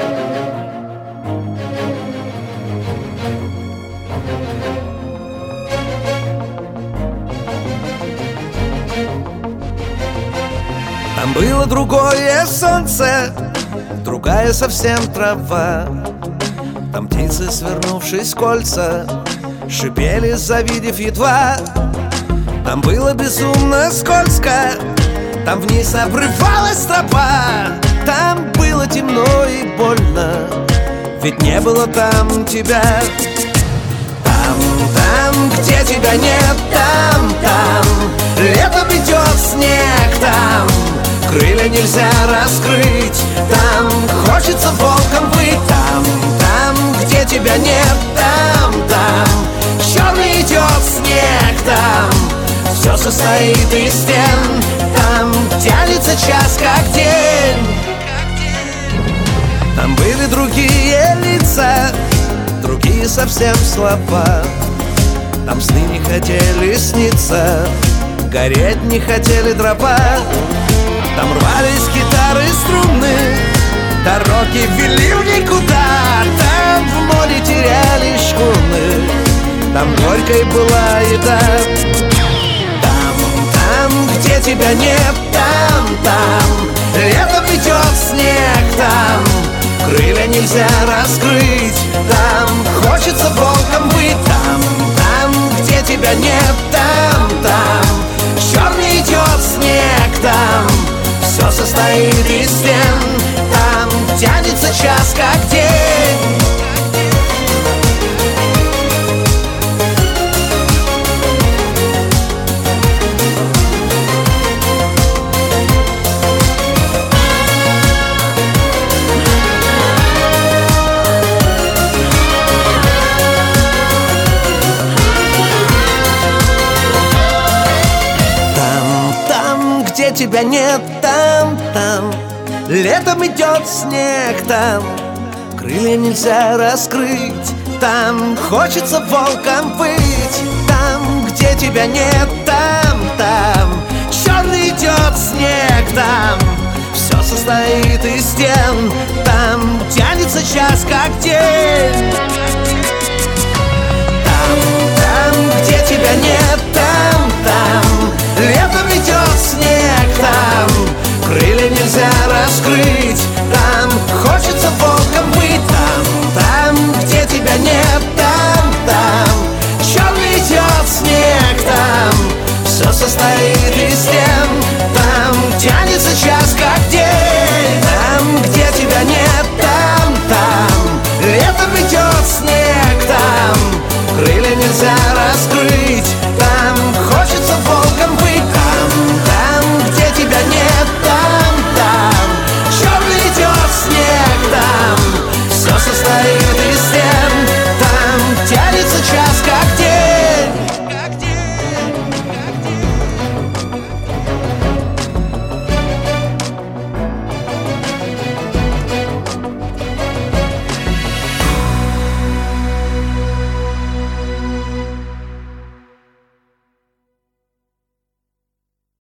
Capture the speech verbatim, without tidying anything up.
Там было другое солнце, другая совсем трава. Там птицы, свернувшись в кольца, шипели, завидев едва. Там было безумно скользко, там вниз обрывалась тропа. Там было темно и больно, ведь не было там тебя. Там, там, где тебя нет, там, там летом идет снег, там крылья нельзя раскрыть, там хочется волком быть. Там, там, где тебя нет, там, там черный идет снег, там все состоит из стен, там тянется час как день. Там были другие лица, другие совсем слова. Там сны не хотели сниться, гореть не хотели дрова. Там рвались гитары, струны, дороги вели в никуда. Там в море теряли шхуны, там горькой была еда. Там, там, где тебя нет, там, там летом идет снег, там крылья нельзя раскрыть, там хочется волком быть. Там, там, где тебя нет, там, там черный идет снег, там все состоит из стен, там тянется час как день. Где тебя нет, там, там летом идет снег, там крылья нельзя раскрыть, там хочется волком быть. Там, где тебя нет, там, там черный идет снег, там все состоит из стен, там тянется час как день. Там, там, где тебя нет, там, там летом идет снег, там крылья нельзя раскрыть, там